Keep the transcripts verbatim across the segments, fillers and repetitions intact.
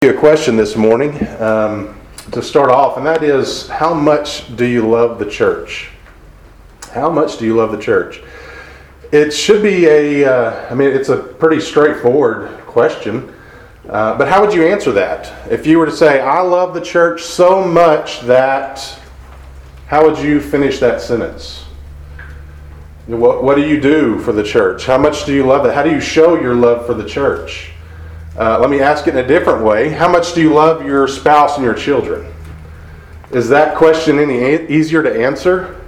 A question this morning um, to start off, and that is, how much do you love the church? How much do you love the church? It should be a, uh, I mean, it's a pretty straightforward question, uh, but how would you answer that? If you were to say, I love the church so much that, how would you finish that sentence? What, what do you do for the church? How much do you love it? How do you show your love for the church? Uh, let me ask it in a different way. How much do you love your spouse and your children? Is that question any a- easier to answer?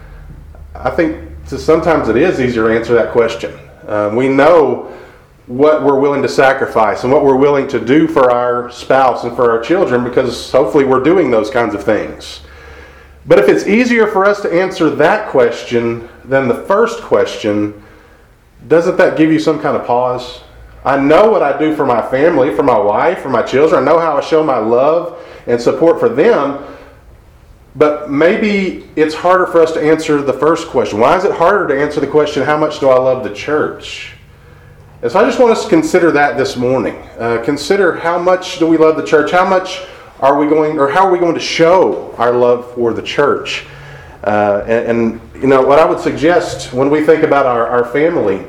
I think to sometimes it is easier to answer that question. Uh, we know what we're willing to sacrifice and what we're willing to do for our spouse and for our children because hopefully we're doing those kinds of things. But if it's easier for us to answer that question than the first question, doesn't that give you some kind of pause? I know what I do for my family, for my wife, for my children. I know how I show my love and support for them. But maybe it's harder for us to answer the first question. Why is it harder to answer the question, how much do I love the church? And so I just want us to consider that this morning. Uh, consider how much do we love the church? How much are we going, or how are we going to show our love for the church? Uh, and, and, you know, what I would suggest when we think about our, our family,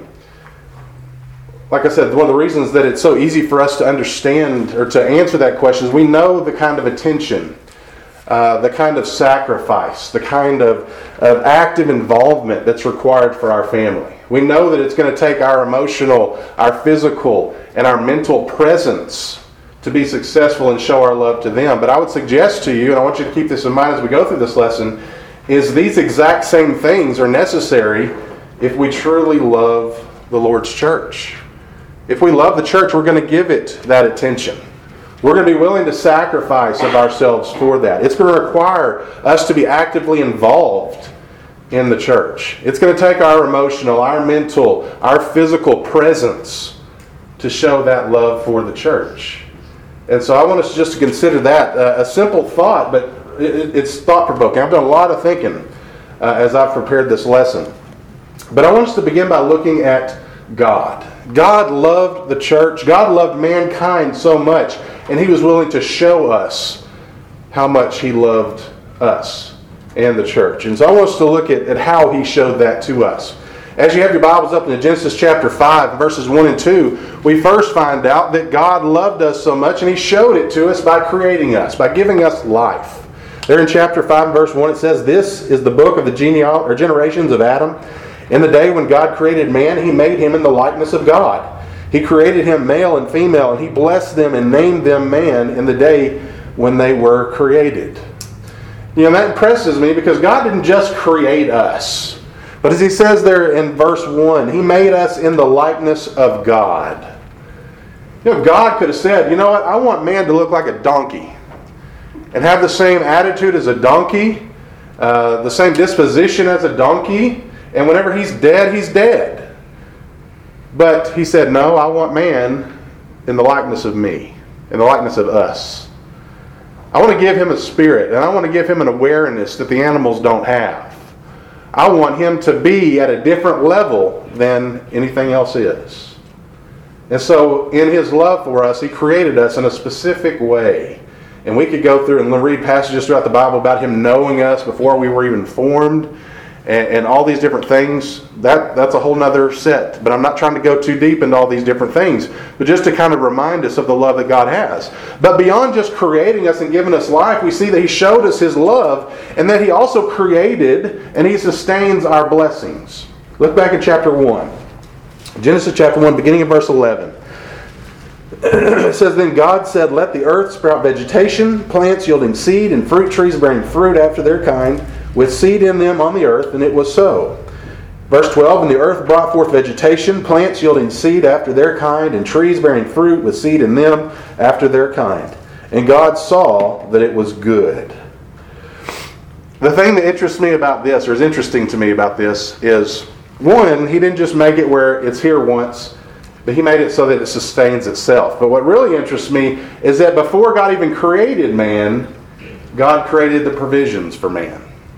like I said, one of the reasons that it's so easy for us to understand or to answer that question is we know the kind of attention, uh, the kind of sacrifice, the kind of, of active involvement that's required for our family. We know that it's going to take our emotional, our physical, and our mental presence to be successful and show our love to them. But I would suggest to you, and I want you to keep this in mind as we go through this lesson, is these exact same things are necessary if we truly love the Lord's church. If we love the church, we're going to give it that attention. We're going to be willing to sacrifice of ourselves for that. It's going to require us to be actively involved in the church. It's going to take our emotional, our mental, our physical presence to show that love for the church. And so I want us just to consider that uh, a simple thought, but it, it's thought-provoking. I've done a lot of thinking uh, as I've prepared this lesson. But I want us to begin by looking at God. God loved the church. God loved mankind so much, and He was willing to show us how much He loved us and the church. And so I want us to look at, at how He showed that to us. As you have your Bibles up in Genesis chapter five, verses one and two, we first find out that God loved us so much, and He showed it to us by creating us, by giving us life. There in chapter five, verse one, it says, "This is the book of the geneal- or generations of Adam. In the day when God created man, He made him in the likeness of God. He created him male and female, and He blessed them and named them man in the day when they were created." You know, that impresses me because God didn't just create us. But as He says there in verse one, He made us in the likeness of God. You know, God could have said, you know what, I want man to look like a donkey and have the same attitude as a donkey, uh, the same disposition as a donkey. And whenever he's dead, he's dead. But He said, no, I want man in the likeness of me, in the likeness of us. I want to give him a spirit, and I want to give him an awareness that the animals don't have. I want him to be at a different level than anything else is. And so in His love for us, He created us in a specific way. And we could go through and read passages throughout the Bible about Him knowing us before we were even formed. And, and all these different things, that, that's a whole nother set. But I'm not trying to go too deep into all these different things. But just to kind of remind us of the love that God has. But beyond just creating us and giving us life, we see that He showed us His love. And that He also created and He sustains our blessings. Look back in chapter one. Genesis chapter one, beginning in verse eleven. It says, "Then God said, let the earth sprout vegetation, plants yielding seed, and fruit trees bearing fruit after their kind, with seed in them on the earth, and it was so." Verse twelve, "And the earth brought forth vegetation, plants yielding seed after their kind, and trees bearing fruit with seed in them after their kind. And God saw that it was good." The thing that interests me about this, or is interesting to me about this, is, one, He didn't just make it where it's here once, but He made it so that it sustains itself. But what really interests me is that before God even created man, God created the provisions for man.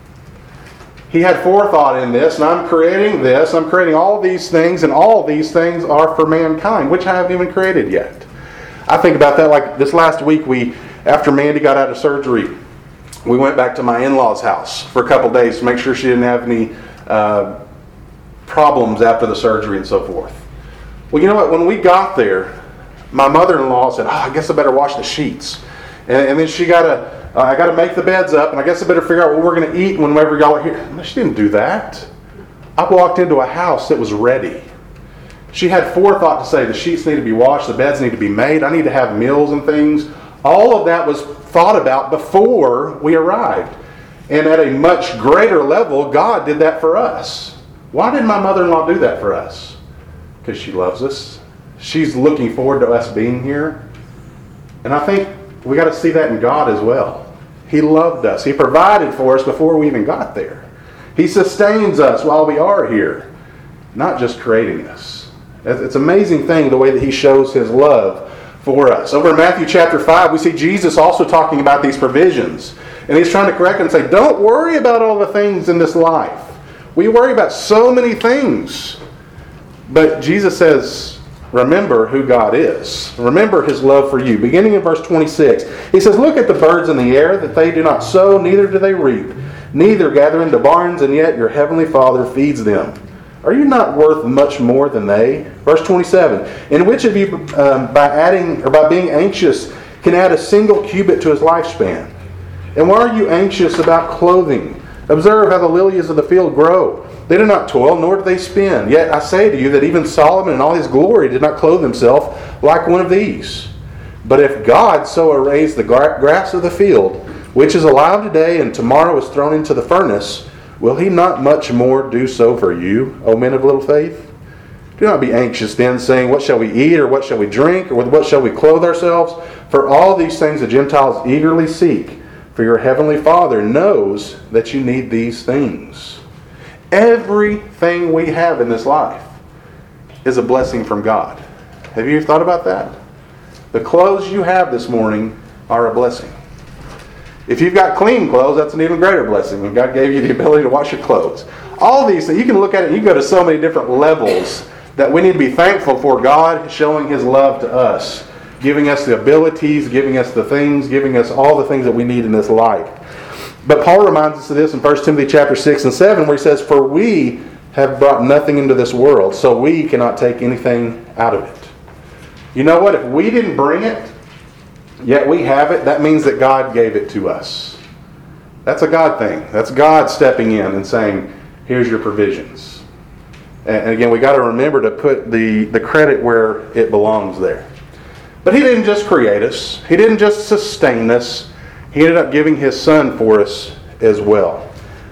He had forethought in this, and I'm creating this, I'm creating all these things, and all these things are for mankind, which I haven't even created yet. I think about that like this last week, we after Mandy got out of surgery, we went back to my in-laws' house for a couple days to make sure she didn't have any uh, problems after the surgery and so forth. Well, you know what? When we got there, my mother-in-law said, oh, I guess I better wash the sheets. And, and then she got to, uh, I got to make the beds up, and I guess I better figure out what we're going to eat whenever y'all are here. No, she didn't do that. I walked into a house that was ready. She had forethought to say the sheets need to be washed, the beds need to be made, I need to have meals and things. All of that was thought about before we arrived. And at a much greater level, God did that for us. Why did my mother-in-law do that for us? Because she loves us. She's looking forward to us being here. And I think we got to see that in God as well. He loved us. He provided for us before we even got there. He sustains us while we are here, not just creating us. It's an amazing thing the way that He shows His love for us. Over in Matthew chapter five, we see Jesus also talking about these provisions. And He's trying to correct them and say, don't worry about all the things in this life. We worry about so many things. But Jesus says, remember who God is. Remember His love for you. Beginning in verse twenty-six, He says, look at the birds in the air, that they do not sow, neither do they reap, neither gather into barns, and yet your heavenly Father feeds them. Are you not worth much more than they? Verse twenty-seven, and which of you, um, by adding or by being anxious, can add a single cubit to his lifespan? And why are you anxious about clothing? Observe how the lilies of the field grow. They do not toil, nor do they spin. Yet I say to you that even Solomon in all his glory did not clothe himself like one of these. But if God so arrays the grass of the field, which is alive today and tomorrow is thrown into the furnace, will He not much more do so for you, O men of little faith? Do not be anxious then, saying, what shall we eat, or what shall we drink, or with what shall we clothe ourselves? For all these things the Gentiles eagerly seek. For your heavenly Father knows that you need these things. Everything we have in this life is a blessing from God. Have you thought about that? The clothes you have this morning are a blessing. If you've got clean clothes, that's an even greater blessing when God gave you the ability to wash your clothes. All these things, you can look at it, you go to so many different levels that we need to be thankful for God showing His love to us, giving us the abilities, giving us the things, giving us all the things that we need in this life. But Paul reminds us of this in First Timothy chapter six and seven, where he says, for we have brought nothing into this world, so we cannot take anything out of it. You know what? If we didn't bring it, yet we have it, that means that God gave it to us. That's a God thing. That's God stepping in and saying, here's your provisions. And again, we got to remember to put the, the credit where it belongs there. But He didn't just create us. He didn't just sustain us. He ended up giving His Son for us as well.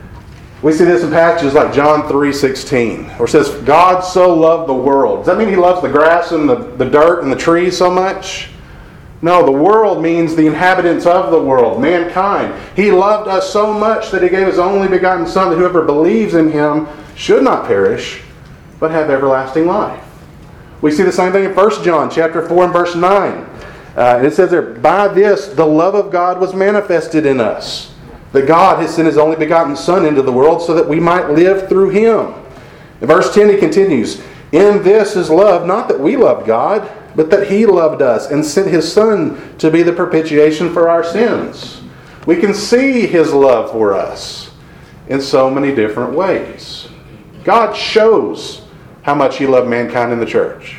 We see this in passages like John three sixteen, where it says, God so loved the world. Does that mean He loves the grass and the, the dirt and the trees so much? No, the world means the inhabitants of the world, mankind. He loved us so much that He gave His only begotten Son, that whoever believes in Him should not perish, but have everlasting life. We see the same thing in First John chapter four and verse nine. Uh, and it says there, by this the love of God was manifested in us, that God has sent His only begotten Son into the world so that we might live through Him. In verse ten He continues, in this is love, not that we loved God, but that He loved us and sent His Son to be the propitiation for our sins. We can see His love for us in so many different ways. God shows how much He loved mankind in the church.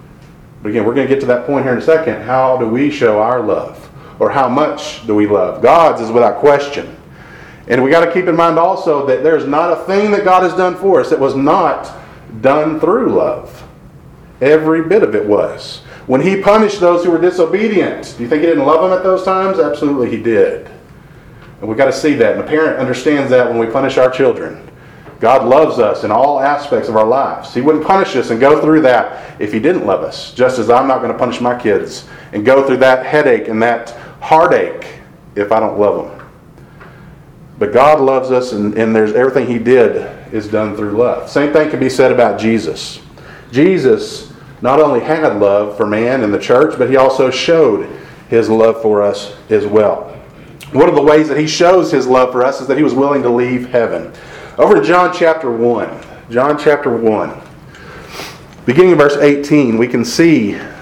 But again, we're going to get to that point here in a second. How do we show our love? Or how much do we love? God's is without question. And we got to keep in mind also that there's not a thing that God has done for us that was not done through love. Every bit of it was. When He punished those who were disobedient, do you think He didn't love them at those times? Absolutely He did. And we've got to see that. And a parent understands that when we punish our children. God loves us in all aspects of our lives. He wouldn't punish us and go through that if He didn't love us. Just as I'm not going to punish my kids and go through that headache and that heartache if I don't love them. But God loves us, and, and there's everything He did is done through love. Same thing can be said about Jesus. Jesus not only had love for man and the church, but He also showed His love for us as well. One of the ways that He shows His love for us is that He was willing to leave heaven. Over in John chapter one, John chapter one, beginning of verse eighteen, we can see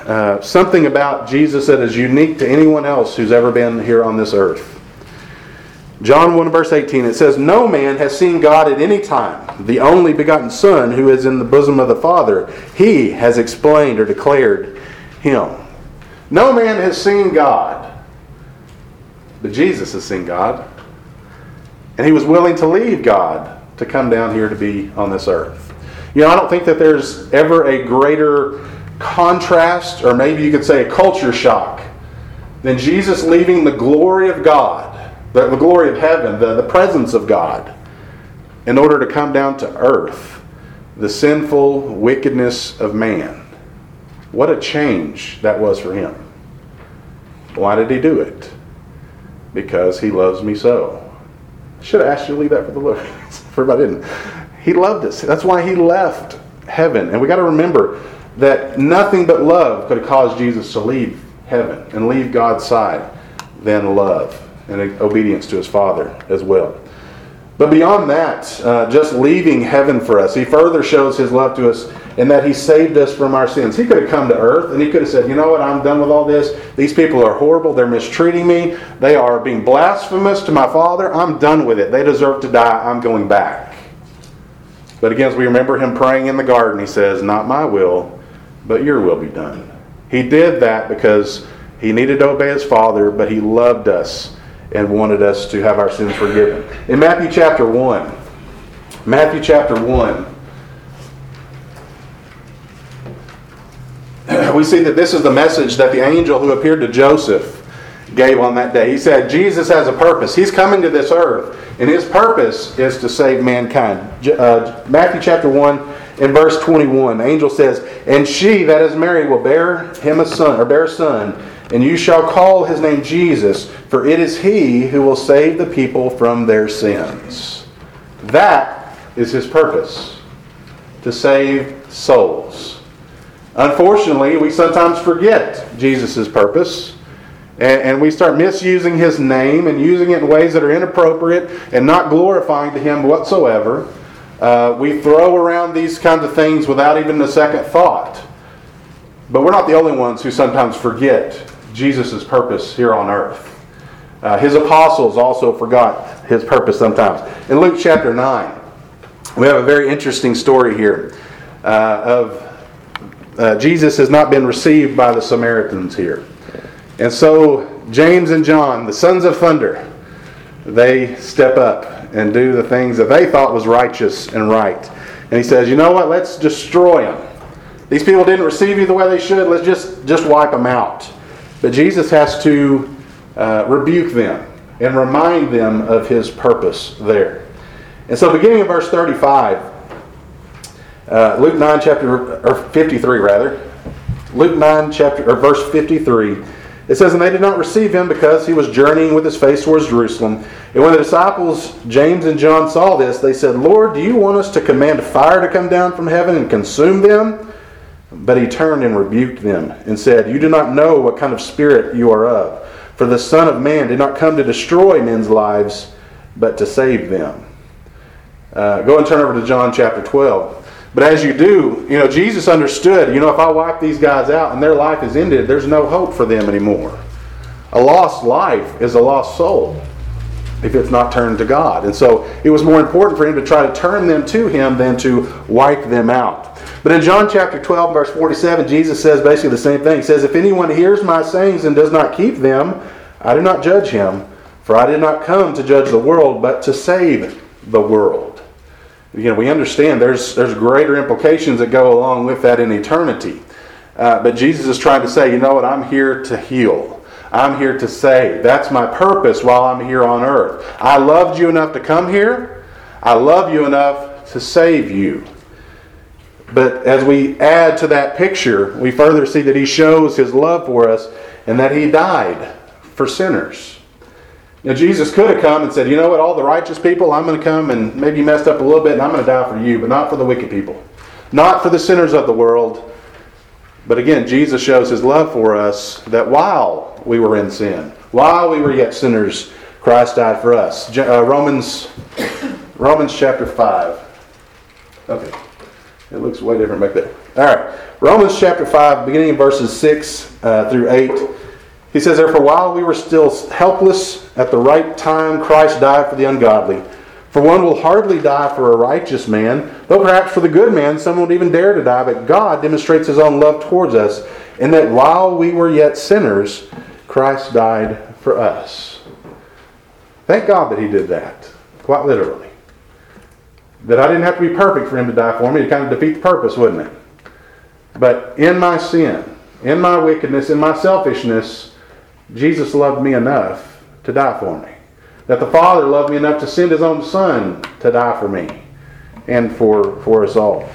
uh, something about Jesus that is unique to anyone else who's ever been here on this earth. John one verse eighteen, it says, "No man has seen God at any time. The only begotten Son who is in the bosom of the Father, He has explained or declared Him." No man has seen God, but Jesus has seen God. And He was willing to leave God to come down here to be on this earth. You know, I don't think that there's ever a greater contrast, or maybe you could say a culture shock, than Jesus leaving the glory of God, the, the glory of heaven, the, the presence of God, in order to come down to earth, the sinful wickedness of man. What a change that was for Him. Why did He do it? Because He loves me so. I should have asked you to leave that for the Lord. For I didn't. He loved us. That's why He left heaven. And we got to remember that nothing but love could have caused Jesus to leave heaven and leave God's side than love and obedience to His Father as well. But beyond that, uh, just leaving heaven for us, He further shows His love to us in that He saved us from our sins. He could have come to earth and He could have said, you know what, I'm done with all this. These people are horrible. They're mistreating me. They are being blasphemous to my Father. I'm done with it. They deserve to die. I'm going back. But again, as we remember Him praying in the garden, He says, not my will, but your will be done. He did that because He needed to obey His Father, but He loved us and wanted us to have our sins forgiven. In Matthew chapter one, Matthew chapter one, we see that this is the message that the angel who appeared to Joseph gave on that day. He said, Jesus has a purpose. He's coming to this earth, and His purpose is to save mankind. Uh, Matthew chapter one, in verse twenty-one, the angel says, "And she, that is Mary, will bear him a son, or bear a son, and you shall call his name Jesus, for it is He who will save the people from their sins." That is His purpose, to save souls. Unfortunately, we sometimes forget Jesus' purpose, and, and we start misusing His name and using it in ways that are inappropriate and not glorifying to Him whatsoever. Uh, we throw around these kinds of things without even a second thought. But we're not the only ones who sometimes forget Jesus' purpose here on earth. Uh, his apostles also forgot His purpose sometimes. In Luke chapter nine, we have a very interesting story here uh, of uh, Jesus has not been received by the Samaritans here. And so James and John, the sons of thunder, they step up and do the things that they thought was righteous and right. And He says, you know what, let's destroy them. These people didn't receive you the way they should. Let's just, just wipe them out. But Jesus has to uh, rebuke them and remind them of His purpose there. And so beginning in verse thirty-five, uh, Luke nine chapter, or fifty-three rather, Luke nine chapter, or verse fifty-three, it says, "And they did not receive Him because He was journeying with His face towards Jerusalem. And when the disciples, James and John, saw this, they said, Lord, do you want us to command fire to come down from heaven and consume them? But He turned and rebuked them and said, you do not know what kind of spirit you are of. For the Son of Man did not come to destroy men's lives, but to save them." Uh, go and turn over to John chapter twelve. But as you do, you know, Jesus understood, you know, if I wipe these guys out and their life is ended, there's no hope for them anymore. A lost life is a lost soul if it's not turned to God. And so it was more important for Him to try to turn them to Him than to wipe them out. But in John chapter twelve, verse forty-seven, Jesus says basically the same thing. He says, "If anyone hears my sayings and does not keep them, I do not judge him, for I did not come to judge the world, but to save the world." You know, we understand there's there's greater implications that go along with that in eternity. Uh, but Jesus is trying to say, you know what, I'm here to heal. I'm here to save. That's my purpose while I'm here on earth. I loved you enough to come here. I love you enough to save you. But as we add to that picture, we further see that He shows His love for us and that He died for sinners. Now, Jesus could have come and said, you know what, all the righteous people, I'm going to come and maybe messed up a little bit and I'm going to die for you, but not for the wicked people. Not for the sinners of the world. But again, Jesus shows His love for us that while we were in sin, while we were yet sinners, Christ died for us. Uh, Romans, Romans chapter five. Okay. It looks way different back there. All right. Romans chapter five, beginning in verses six uh, through eight. He says, "Therefore, while we were still helpless, at the right time Christ died for the ungodly. For one will hardly die for a righteous man, though perhaps for the good man some would even dare to die. But God demonstrates His own love towards us, in that while we were yet sinners, Christ died for us." Thank God that He did that, quite literally. That I didn't have to be perfect for Him to die for me. It kind of defeat the purpose, wouldn't it? But in my sin, in my wickedness, in my selfishness, Jesus loved me enough to die for me. That the Father loved me enough to send His own Son to die for me and for, for us all.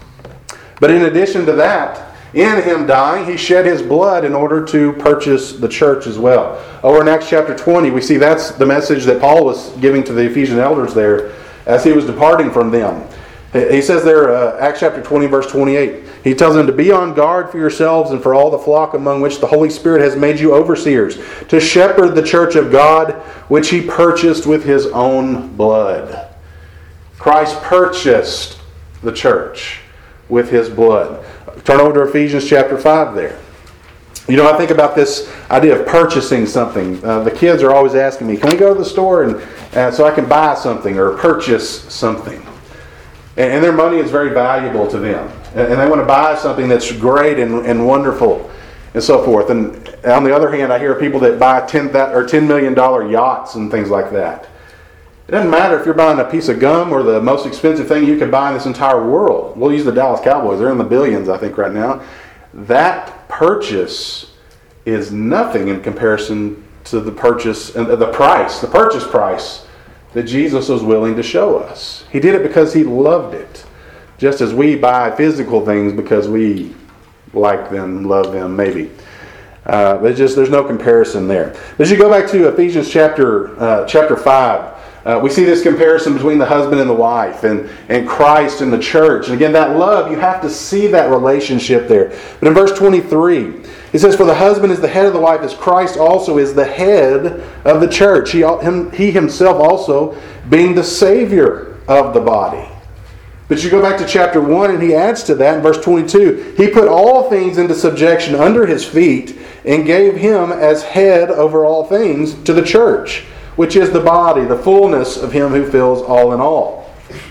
But in addition to that, in Him dying, He shed His blood in order to purchase the church as well. Over in Acts chapter twenty, we see that's the message that Paul was giving to the Ephesian elders there as he was departing from them. He says there, uh, Acts chapter twenty, verse twenty-eight, he tells them to be on guard for yourselves and for all the flock among which the Holy Spirit has made you overseers, to shepherd the church of God, which He purchased with His own blood. Christ purchased the church with His blood. Turn over to Ephesians chapter five there. You know, I think about this idea of purchasing something. Uh, the kids are always asking me, can we go to the store and uh, so I can buy something or purchase something? And, and their money is very valuable to them. And, and they want to buy something that's great and, and wonderful and so forth. And on the other hand, I hear people that buy ten or ten million dollar yachts and things like that. It doesn't matter if you're buying a piece of gum or the most expensive thing you could buy in this entire world. We'll use the Dallas Cowboys. They're in the billions, I think, right now. That purchase is nothing in comparison to the purchase and the price, the purchase price that Jesus was willing to show us. He did it because He loved it. Just as we buy physical things because we like them, love them, maybe. Uh, but just there's no comparison there. But as you go back to Ephesians chapter uh, chapter five, uh, we see this comparison between the husband and the wife, and, and Christ and the church. And again, that love, you have to see that relationship there. But in verse twenty-three, he says, "For the husband is the head of the wife, as Christ also is the head of the church. He, him, he himself also being the Savior of the body." But you go back to chapter one, and he adds to that in verse twenty-two, "He put all things into subjection under His feet, and gave Him as head over all things to the church, which is the body, the fullness of Him who fills all in all."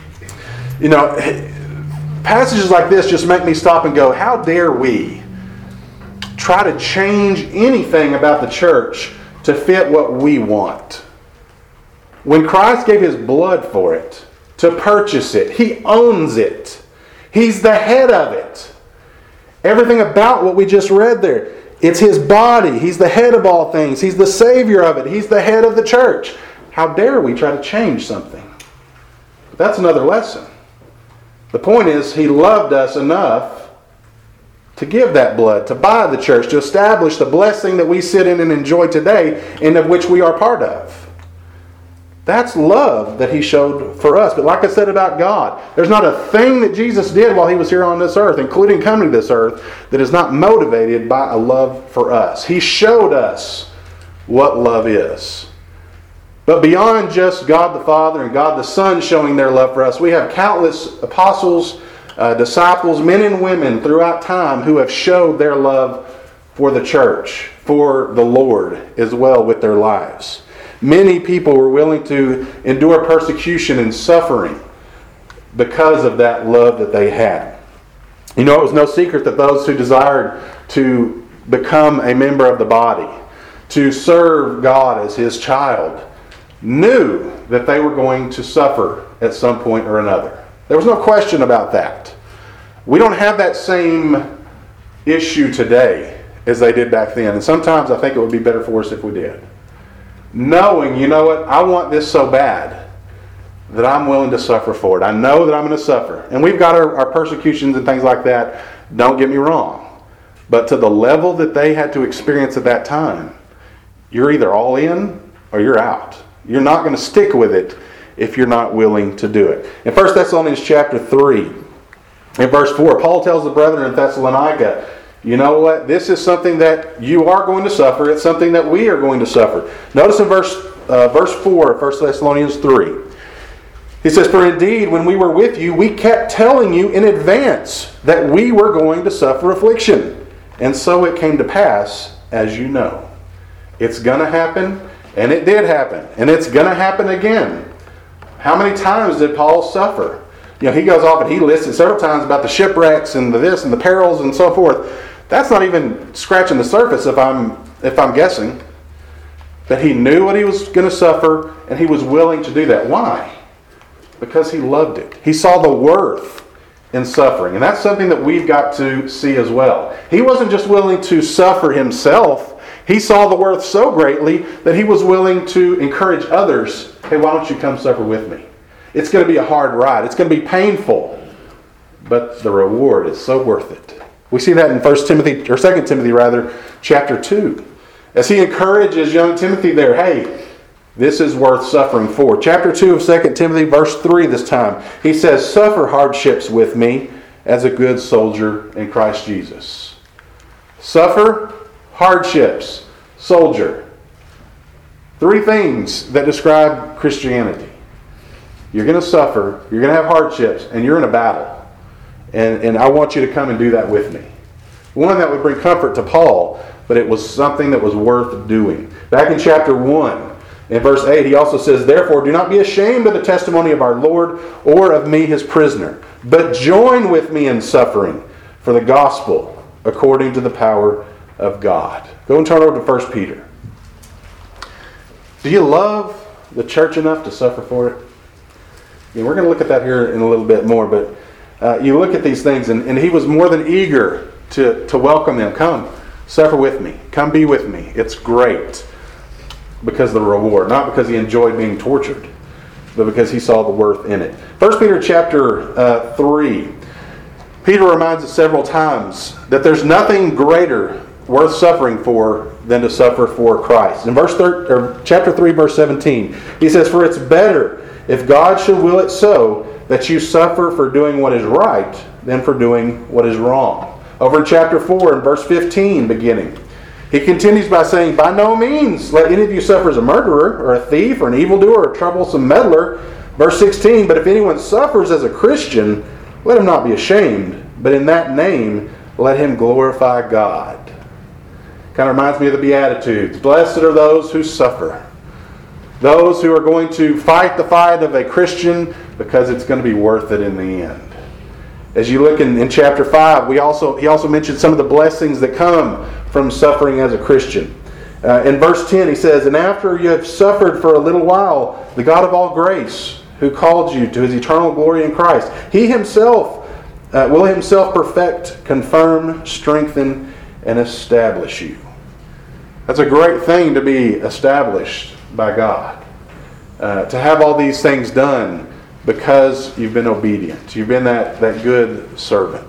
You know, passages like this just make me stop and go, how dare we try to change anything about the church to fit what we want? When Christ gave His blood for it, to purchase it, He owns it. He's the head of it. Everything about what we just read there, it's His body. He's the head of all things. He's the Savior of it. He's the head of the church. How dare we try to change something? But that's another lesson. The point is, He loved us enough to give that blood, to buy the church, to establish the blessing that we sit in and enjoy today, and of which we are part of. That's love that He showed for us. But like I said about God, there's not a thing that Jesus did while He was here on this earth, including coming to this earth, that is not motivated by a love for us. He showed us what love is. But beyond just God the Father and God the Son showing their love for us, we have countless apostles, uh, disciples, men and women throughout time who have showed their love for the church, for the Lord as well with their lives. Many people were willing to endure persecution and suffering because of that love that they had. You know, it was no secret that those who desired to become a member of the body, to serve God as His child, knew that they were going to suffer at some point or another. There was no question about that. We don't have that same issue today as they did back then. And sometimes I think it would be better for us if we did. Knowing, you know what, I want this so bad that I'm willing to suffer for it. I know that I'm going to suffer. And we've got our, our persecutions and things like that. Don't get me wrong. But to the level that they had to experience at that time, you're either all in or you're out. You're not going to stick with it if you're not willing to do it. In First Thessalonians chapter three, in verse four, Paul tells the brethren in Thessalonica, you know what? This is something that you are going to suffer. It's something that we are going to suffer. Notice in verse uh, verse four of First Thessalonians three. He says, "For indeed, when we were with you, we kept telling you in advance that we were going to suffer affliction. And so it came to pass, as you know." It's going to happen, and it did happen. And it's going to happen again. How many times did Paul suffer? You know, he goes off and he lists it several times about the shipwrecks and the this and the perils and so forth. That's not even scratching the surface if I'm if I'm guessing. But he knew what he was going to suffer, and he was willing to do that. Why? Because he loved it. He saw the worth in suffering. And that's something that we've got to see as well. He wasn't just willing to suffer himself. He saw the worth so greatly that he was willing to encourage others. Hey, why don't you come suffer with me? It's going to be a hard ride. It's going to be painful. But the reward is so worth it. We see that in First Timothy, or Second Timothy rather, chapter two. As he encourages young Timothy there, hey, this is worth suffering for. Chapter two of Second Timothy, verse three this time. He says, "Suffer hardships with me as a good soldier in Christ Jesus." Suffer hardships, soldier. Three things that describe Christianity. You're going to suffer, you're going to have hardships, and you're in a battle. And, and I want you to come and do that with me. One that would bring comfort to Paul, but it was something that was worth doing. Back in chapter one, in verse eight, he also says, "Therefore, do not be ashamed of the testimony of our Lord or of me, his prisoner, but join with me in suffering for the gospel according to the power of God." Go and turn over to First Peter. Do you love the church enough to suffer for it? Yeah, we're going to look at that here in a little bit more, but uh, you look at these things, and, and he was more than eager to, to welcome them. Come, suffer with me. Come be with me. It's great. Because of the reward. Not because he enjoyed being tortured, but because he saw the worth in it. First Peter chapter uh, three. Peter reminds us several times that there's nothing greater worth suffering for than to suffer for Christ. In verse thir- or chapter three, verse seventeen, he says, "For it's better, if God should will it so, that you suffer for doing what is right than for doing what is wrong." Over in chapter four, in verse fifteen, beginning, he continues by saying, "By no means let any of you suffer as a murderer, or a thief, or an evildoer, or a troublesome meddler." Verse sixteen, "But if anyone suffers as a Christian, let him not be ashamed, but in that name let him glorify God." Kind of reminds me of the Beatitudes. Blessed are those who suffer. Those who are going to fight the fight of a Christian, because it's going to be worth it in the end. As you look in, in chapter five, we also he also mentioned some of the blessings that come from suffering as a Christian. Uh, in verse ten, he says, "And after you have suffered for a little while, the God of all grace, who called you to his eternal glory in Christ, he himself uh, will himself perfect, confirm, strengthen, and establish you." That's a great thing to be established by God. Uh, to have all these things done because you've been obedient. You've been that, that good servant.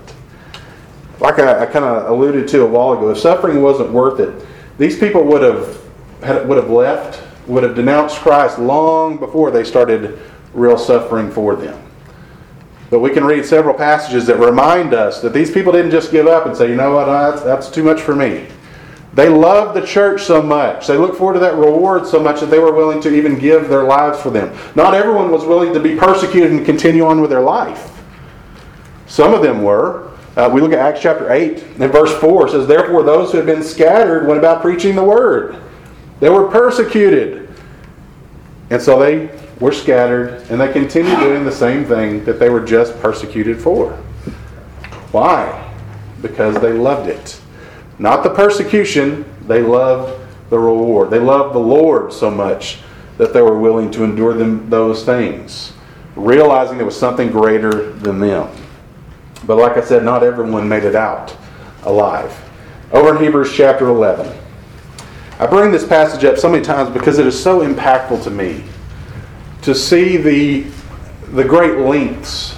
Like I, I kind of alluded to a while ago, if suffering wasn't worth it, these people would have had, would have left, would have denounced Christ long before they started real suffering for them. But we can read several passages that remind us that these people didn't just give up and say, you know what, that's, that's too much for me. They loved the church so much. They looked forward to that reward so much that they were willing to even give their lives for them. Not everyone was willing to be persecuted and continue on with their life. Some of them were. Uh, we look at Acts chapter eight and verse four. It says, "Therefore those who had been scattered went about preaching the word." They were persecuted. And so they were scattered, and they continued doing the same thing that they were just persecuted for. Why? Because they loved it. Not the persecution, they loved the reward. They loved the Lord so much that they were willing to endure them those things, realizing there was something greater than them. But like I said, not everyone made it out alive. Over in Hebrews chapter eleven. I bring this passage up so many times because it is so impactful to me to see the, the great lengths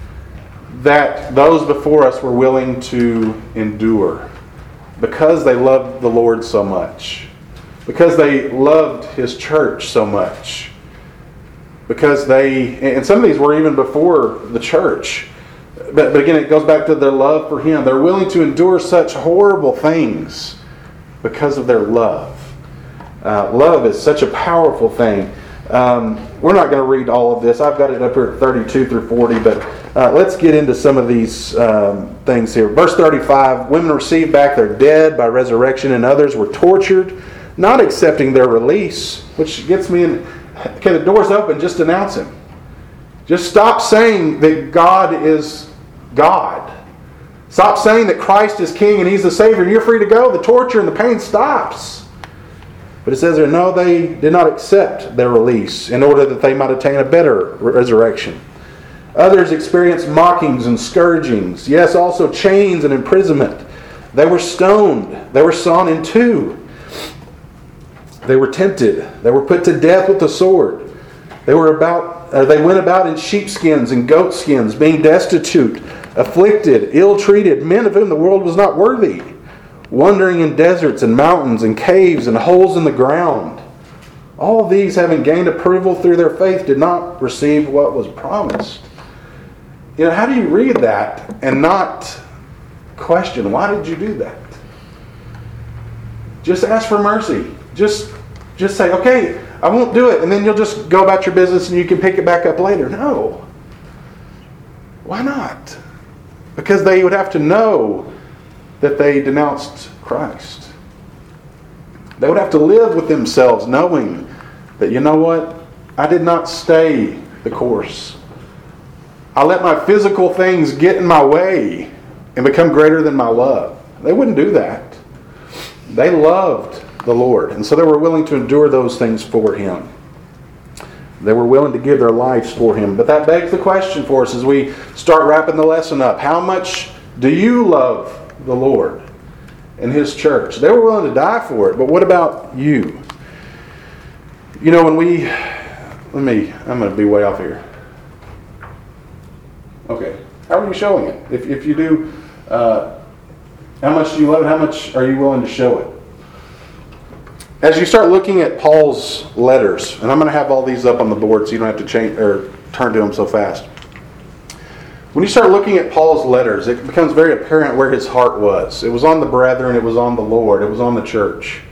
that those before us were willing to endure because they loved the Lord so much, because they loved His church so much, because they, and some of these were even before the church, but, but again it goes back to their love for Him. They're willing to endure such horrible things because of their love. Uh, love is such a powerful thing. Um, we're not going to read all of this. I've got it up here at thirty-two through forty, but uh, let's get into some of these um, things here. Verse thirty-five, women received back their dead by resurrection, and others were tortured, not accepting their release, which gets me in. Okay, the door's open, just announce Him. Just stop saying that God is God. Stop saying that Christ is King and He's the Savior and you're free to go. The torture and the pain stops. But it says there, no, they did not accept their release in order that they might attain a better resurrection. Others experienced mockings and scourgings. Yes, also chains and imprisonment. They were stoned. They were sawn in two. They were tempted. They were put to death with the sword. They were about. Uh, they went about in sheepskins and goatskins, being destitute, afflicted, ill-treated, men of whom the world was not worthy, wandering in deserts and mountains and caves and holes in the ground. All these, having gained approval through their faith, did not receive what was promised. You know, how do you read that and not question, why did you do that? Just ask for mercy. Just, just say, okay, I won't do it, and then you'll just go about your business and you can pick it back up later. No. Why not? Because they would have to know that they denounced Christ. They would have to live with themselves knowing that, you know what? I did not stay the course. I let my physical things get in my way and become greater than my love. They wouldn't do that. They loved the Lord, and so they were willing to endure those things for Him. They were willing to give their lives for Him. But that begs the question for us as we start wrapping the lesson up. How much do you love the Lord and His church? They were willing to die for it, but what about you? You know, when we... Let me... I'm going to be way off here. Okay. How are you showing it? If, if you do... Uh, how much do you love it? How much are you willing to show it? As you start looking at Paul's letters, and I'm going to have all these up on the board so you don't have to change or turn to them so fast. When you start looking at Paul's letters, it becomes very apparent where his heart was. It was on the brethren, it was on the Lord, it was on the church.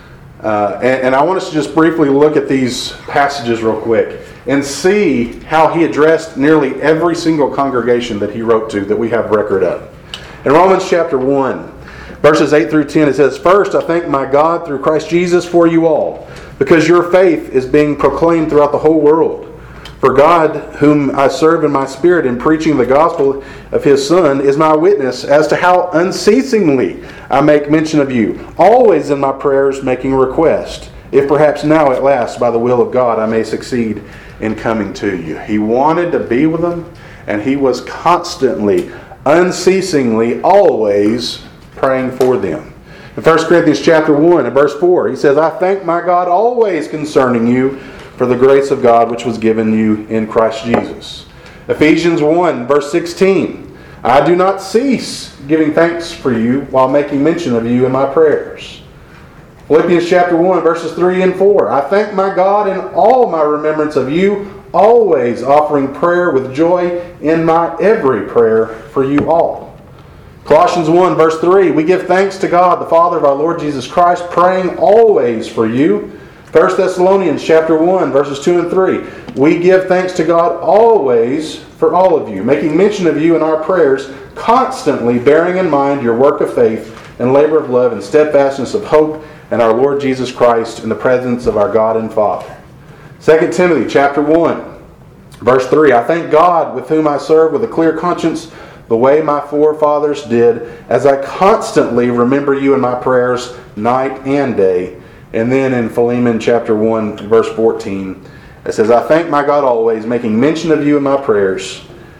Uh, and, and I want us to just briefly look at these passages real quick and see how he addressed nearly every single congregation that he wrote to that we have record of. In Romans chapter one, verses eight through ten, it says, "First, I thank my God through Christ Jesus for you all, because your faith is being proclaimed throughout the whole world. For God, whom I serve in my spirit in preaching the gospel of His Son, is my witness as to how unceasingly I make mention of you, always in my prayers making request, if perhaps now at last, by the will of God, I may succeed in coming to you." He wanted to be with them, and he was constantly, unceasingly, always praying for them. In First Corinthians chapter one and verse four, he says, "I thank my God always concerning you for the grace of God which was given you in Christ Jesus." Ephesians one verse sixteen, "I do not cease giving thanks for you while making mention of you in my prayers." Philippians chapter one verses three and four, "I thank my God in all my remembrance of you, always offering prayer with joy in my every prayer for you all." Colossians one verse three, "We give thanks to God, the Father of our Lord Jesus Christ, praying always for you." First Thessalonians chapter one verses two and three, "We give thanks to God always for all of you, making mention of you in our prayers, constantly bearing in mind your work of faith and labor of love and steadfastness of hope in our Lord Jesus Christ in the presence of our God and Father." Second Timothy chapter one verse three, "I thank God with whom I serve with a clear conscience, the way my forefathers did, as I constantly remember you in my prayers night and day." And then in Philemon chapter one, verse fourteen, it says, "I thank my God always, making mention of you in my prayers."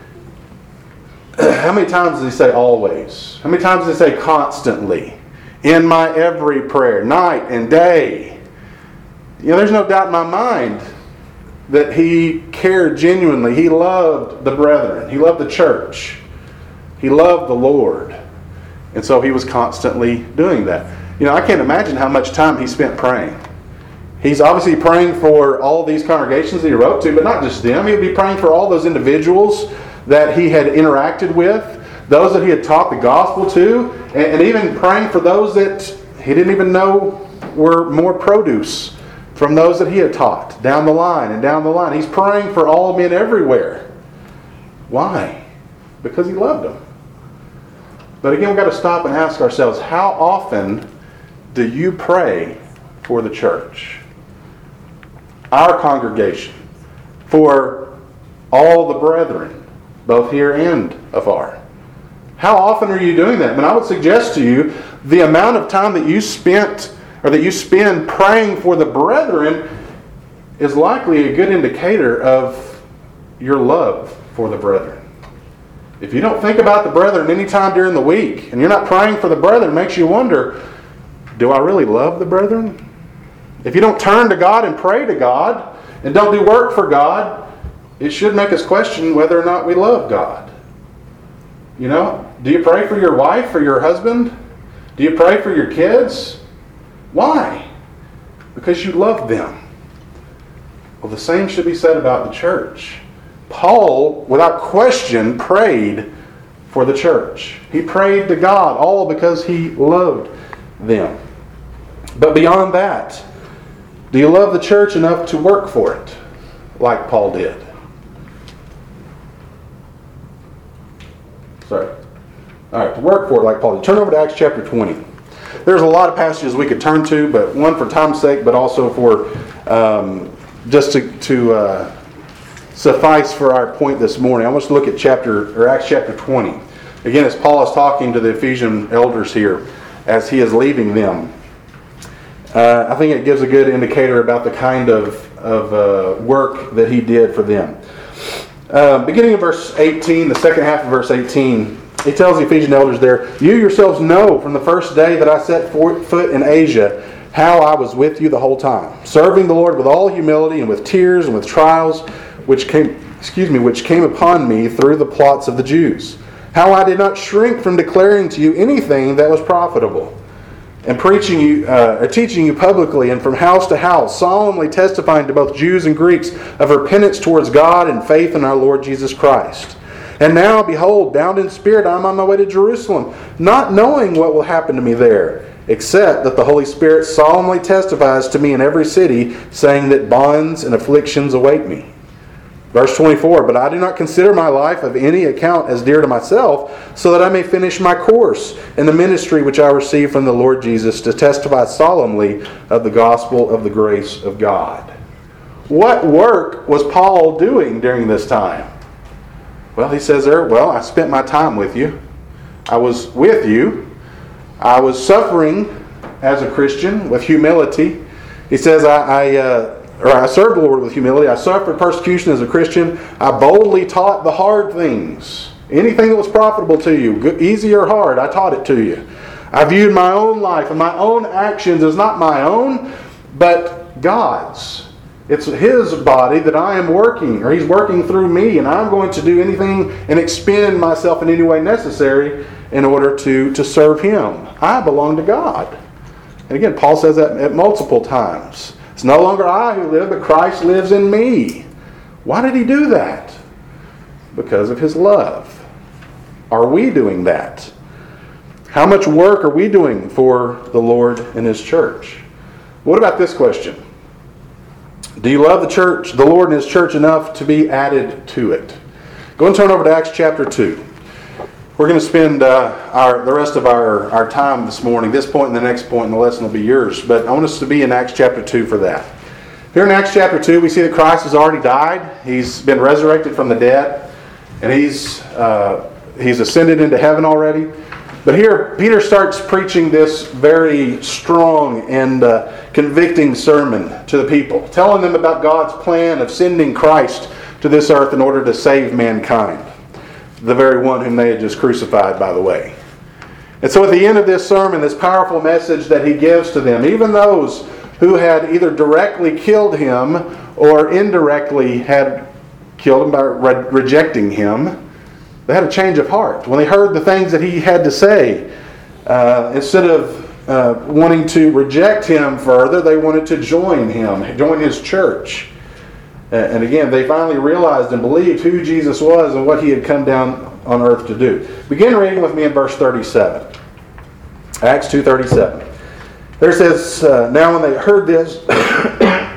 How many times does he say always? How many times does he say constantly? In my every prayer, night and day. You know, there's no doubt in my mind that he cared genuinely. He loved the brethren. He loved the church. He loved the Lord. And so he was constantly doing that. You know, I can't imagine how much time he spent praying. He's obviously praying for all these congregations that he wrote to, but not just them. He would be praying for all those individuals that he had interacted with, those that he had taught the gospel to, and even praying for those that he didn't even know were more produce from those that he had taught, down the line and down the line. He's praying for all men everywhere. Why? Because he loved them. But again, we've got to stop and ask ourselves, how often do you pray for the church? Our congregation. For all the brethren, both here and afar. How often are you doing that? And I would suggest to you, the amount of time that you spent or that you spend praying for the brethren is likely a good indicator of your love for the brethren. If you don't think about the brethren any time during the week, and you're not praying for the brethren, it makes you wonder, do I really love the brethren? If you don't turn to God and pray to God, and don't do work for God, it should make us question whether or not we love God. You know, do you pray for your wife or your husband? Do you pray for your kids? Why? Because you love them. Well, the same should be said about the church. Paul, without question, prayed for the church. He prayed to God, all because he loved them. But beyond that, do you love the church enough to work for it, like Paul did? Sorry. All right, to work for it like Paul did. Turn over to Acts chapter twenty. There's a lot of passages we could turn to, but one for time's sake, but also for um, just to, to uh, suffice for our point this morning. I want us to look at chapter or Acts chapter twenty. Again, as Paul is talking to the Ephesian elders here, as he is leaving them, uh, I think it gives a good indicator about the kind of, of uh, work that he did for them. Uh, beginning of verse eighteen, the second half of verse eighteen, he tells the Ephesian elders there, "You yourselves know from the first day that I set foot in Asia how I was with you the whole time, serving the Lord with all humility and with tears and with trials which came, excuse me, which came upon me through the plots of the Jews. How I did not shrink from declaring to you anything that was profitable, and preaching you, uh, or teaching you publicly and from house to house, solemnly testifying to both Jews and Greeks of repentance towards God and faith in our Lord Jesus Christ. And now, behold, bound in spirit, I am on my way to Jerusalem, not knowing what will happen to me there, except that the Holy Spirit solemnly testifies to me in every city, saying that bonds and afflictions await me." Verse twenty-four, "But I do not consider my life of any account as dear to myself, so that I may finish my course in the ministry which I received from the Lord Jesus, to testify solemnly of the gospel of the grace of God." What work was Paul doing during this time? Well, he says there, well, I spent my time with you. I was with you. I was suffering as a Christian with humility. He says, I, I, uh, or I served the Lord with humility. I suffered persecution as a Christian. I boldly taught the hard things. Anything that was profitable to you, easy or hard, I taught it to you. I viewed my own life and my own actions as not my own, but God's. It's His body that I am working, or He's working through me, and I'm going to do anything and expend myself in any way necessary in order to, to serve Him. I belong to God. And again, Paul says that at multiple times. It's no longer I who live, but Christ lives in me. Why did He do that? Because of His love. Are we doing that? How much work are we doing for the Lord and His church? What about this question? Do you love the church, the Lord and His church enough to be added to it? Go and turn over to Acts chapter two. We're going to spend uh, our the rest of our, our time this morning, this point and the next point, and the lesson will be yours. But I want us to be in Acts chapter two for that. Here in Acts chapter two, we see that Christ has already died. He's been resurrected from the dead. And He's uh, He's ascended into heaven already. But here, Peter starts preaching this very strong and uh, convicting sermon to the people, telling them about God's plan of sending Christ to this earth in order to save mankind. The very one whom they had just crucified, by the way. And so at the end of this sermon, this powerful message that he gives to them, even those who had either directly killed him or indirectly had killed him by re- rejecting him, they had a change of heart. When they heard the things that he had to say, uh, instead of uh, wanting to reject him further, they wanted to join him, join his church. And again, they finally realized and believed who Jesus was and what He had come down on earth to do. Begin reading with me in verse thirty-seven. Acts two thirty-seven. There it says, uh, "Now when they heard this,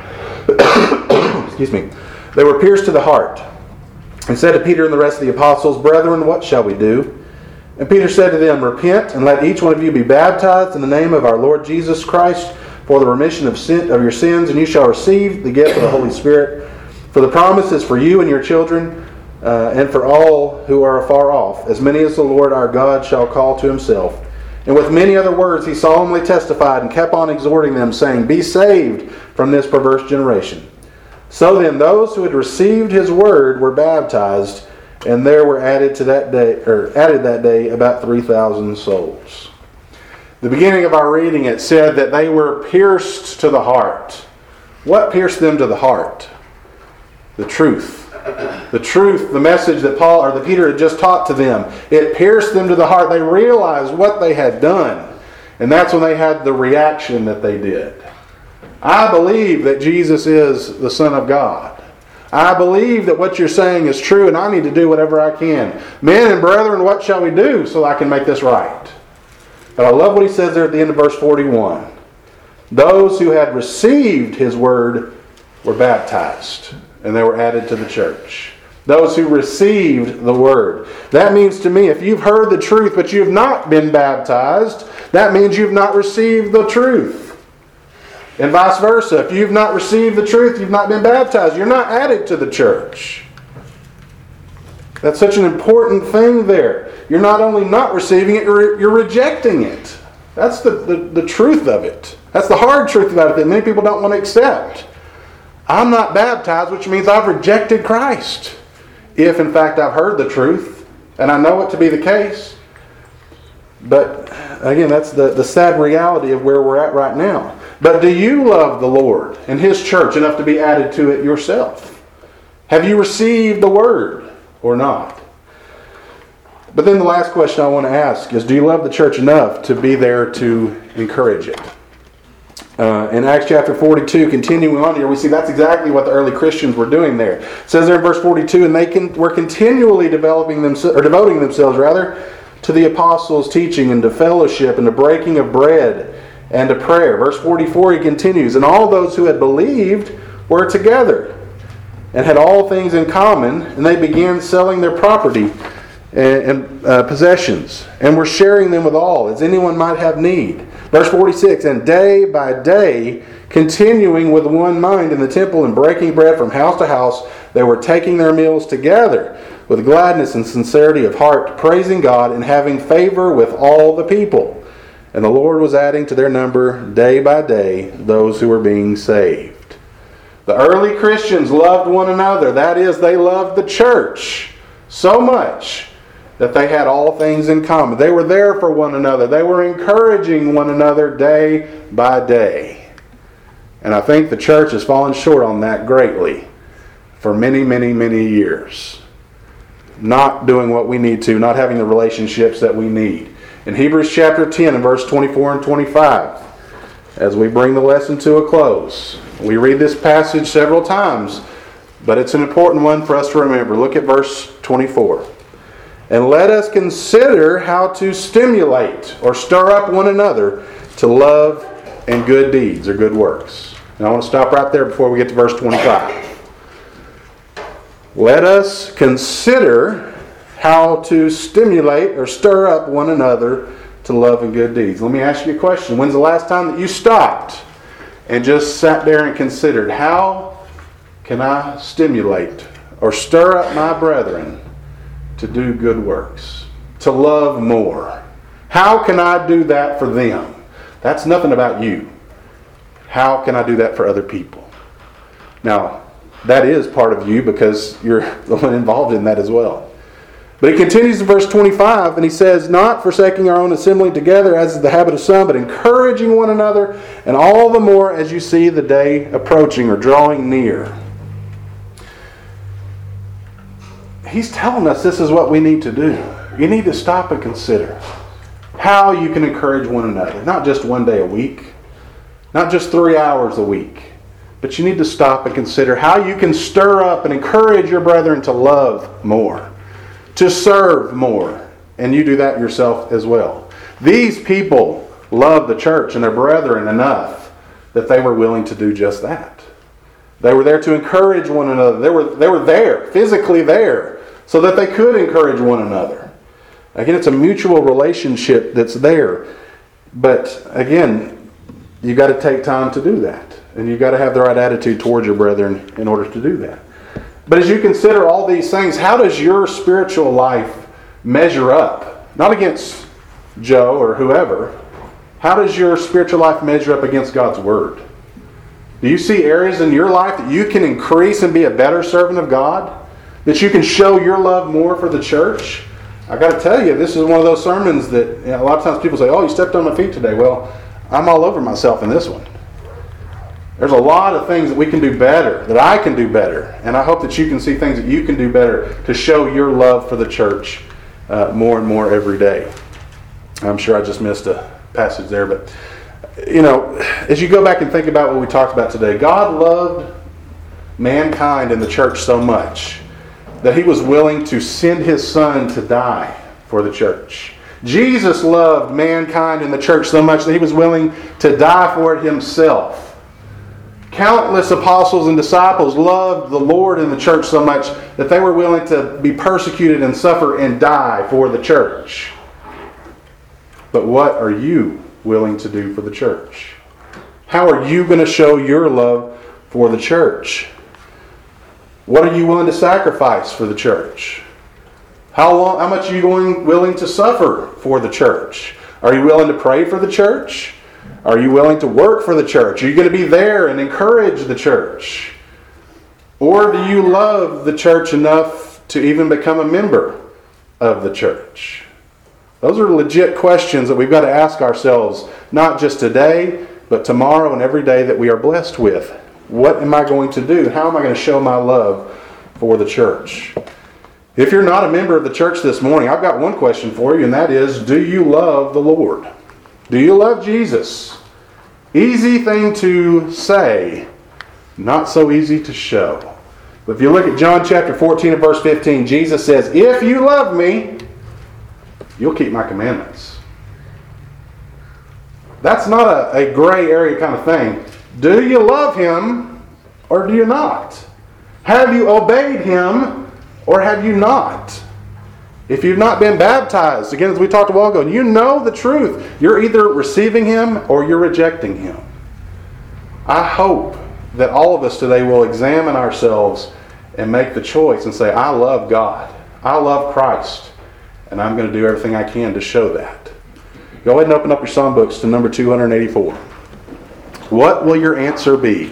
excuse me, they were pierced to the heart, and said to Peter and the rest of the apostles, Brethren, what shall we do? And Peter said to them, Repent, and let each one of you be baptized in the name of our Lord Jesus Christ for the remission of sin, of your sins, and you shall receive the gift of the Holy Spirit. For the promise is for you and your children, uh, and for all who are afar off, as many as the Lord our God shall call to himself. And with many other words he solemnly testified and kept on exhorting them, saying, Be saved from this perverse generation. So then those who had received his word were baptized, and there were added to that day, or added that day, about three thousand souls. The beginning of our reading, it said that they were pierced to the heart. What pierced them to the heart? The truth. The truth, the message that Paul or that Peter had just taught to them. It pierced them to the heart. They realized what they had done. And that's when they had the reaction that they did. I believe that Jesus is the Son of God. I believe that what you're saying is true, and I need to do whatever I can. Men and brethren, what shall we do so I can make this right? But I love what he says there at the end of verse forty-one. Those who had received his word were baptized, and they were added to the church. Those who received the word. That means to me, if you've heard the truth but you've not been baptized, that means you've not received the truth. And vice versa. If you've not received the truth, you've not been baptized. You're not added to the church. That's such an important thing there. You're not only not receiving it, you're, you're rejecting it. That's the, the, the truth of it. That's the hard truth about it that many people don't want to accept. I'm not baptized, which means I've rejected Christ. If, in fact, I've heard the truth, and I know it to be the case. But, again, that's the, the sad reality of where we're at right now. But do you love the Lord and his church enough to be added to it yourself? Have you received the word or not? But then the last question I want to ask is, do you love the church enough to be there to encourage it? Uh, in Acts chapter forty-two, continuing on here, we see that's exactly what the early Christians were doing there. It says there in verse forty-two, and they can, were continually developing themselves, or devoting themselves rather, to the apostles' teaching and to fellowship and to breaking of bread and to prayer. Verse forty-four, he continues, and all those who had believed were together and had all things in common, and they began selling their property and, and uh, possessions, and were sharing them with all, as anyone might have need. Verse forty-six, and day by day, continuing with one mind in the temple and breaking bread from house to house, they were taking their meals together with gladness and sincerity of heart, praising God and having favor with all the people. And the Lord was adding to their number day by day those who were being saved. The early Christians loved one another. That is, they loved the church so much that they had all things in common. They were there for one another. They were encouraging one another day by day. And I think the church has fallen short on that greatly for many, many, many years. Not doing what we need to, not having the relationships that we need. In Hebrews chapter ten and verse twenty-four and twenty-five, as we bring the lesson to a close, we read this passage several times, but it's an important one for us to remember. Look at verse twenty-four. And let us consider how to stimulate or stir up one another to love and good deeds or good works. And I want to stop right there before we get to verse twenty-five. Let us consider how to stimulate or stir up one another to love and good deeds. Let me ask you a question. When's the last time that you stopped and just sat there and considered, how can I stimulate or stir up my brethren to do good works, to love more? How can I do that for them? That's nothing about you. How can I do that for other people? Now, that is part of you because you're the one involved in that as well. But he continues in verse twenty-five, and he says, not forsaking our own assembling together, as is the habit of some, but encouraging one another, and all the more as you see the day approaching or drawing near. He's telling us this is what we need to do. You need to stop and consider how you can encourage one another. Not just one day a week, not just three hours a week, but you need to stop and consider how you can stir up and encourage your brethren to love more, to serve more, and you do that yourself as well. These people love the church and their brethren enough that they were willing to do just that. They were there to encourage one another. They were, they were there, physically there, so that they could encourage one another. Again, it's a mutual relationship that's there. But again, you've got to take time to do that. And you've got to have the right attitude towards your brethren in order to do that. But as you consider all these things, how does your spiritual life measure up? Not against Joe or whoever. How does your spiritual life measure up against God's Word? Do you see areas in your life that you can increase and be a better servant of God? That you can show your love more for the church? I've got to tell you, this is one of those sermons that, you know, a lot of times people say, oh, you stepped on my feet today. Well, I'm all over myself in this one. There's a lot of things that we can do better, that I can do better. And I hope that you can see things that you can do better to show your love for the church uh, more and more every day. I'm sure I just missed a passage there, but you know, as you go back and think about what we talked about today, God loved mankind in the church so much that He was willing to send His Son to die for the church. Jesus loved mankind in the church so much that He was willing to die for it Himself. Countless apostles and disciples loved the Lord in the church so much that they were willing to be persecuted and suffer and die for the church. But what are you willing to do for the church? How are you going to show your love for the church? What are you willing to sacrifice for the church? How long, how much are you going, willing to suffer for the church? Are you willing to pray for the church? Are you willing to work for the church? Are you going to be there and encourage the church? Or do you love the church enough to even become a member of the church? Those are legit questions that we've got to ask ourselves, not just today, but tomorrow and every day that we are blessed with. What am I going to do? How am I going to show my love for the church? If you're not a member of the church this morning, I've got one question for you, and that is, do you love the Lord? Do you love Jesus? Easy thing to say, not so easy to show. But if you look at John chapter fourteen and verse fifteen, Jesus says, if you love me, you'll keep my commandments. That's not a, a gray area kind of thing. Do you love Him or do you not? Have you obeyed Him or have you not? If you've not been baptized, again as we talked a while ago, you know the truth. You're either receiving Him or you're rejecting Him. I hope that all of us today will examine ourselves and make the choice and say, I love God. I love Christ. And I'm going to do everything I can to show that. Go ahead and open up your songbooks to number two eighty-four. What will your answer be?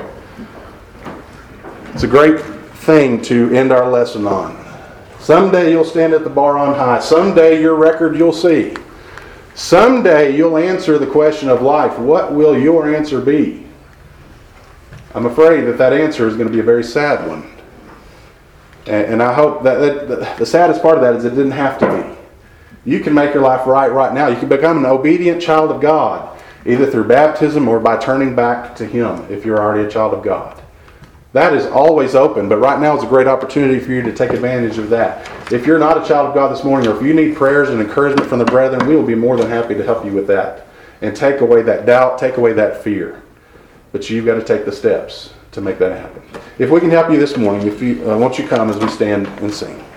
It's a great thing to end our lesson on. Someday you'll stand at the bar on high. Someday your record you'll see. Someday you'll answer the question of life. What will your answer be? I'm afraid that that answer is going to be a very sad one. And I hope that, that the saddest part of that is it didn't have to be. You can make your life right right now. You can become an obedient child of God, either through baptism or by turning back to Him if you're already a child of God. That is always open, but right now is a great opportunity for you to take advantage of that. If you're not a child of God this morning, or if you need prayers and encouragement from the brethren, we will be more than happy to help you with that and take away that doubt, take away that fear. But you've got to take the steps to make that happen. If we can help you this morning, if you, uh, won't you come as we stand and sing.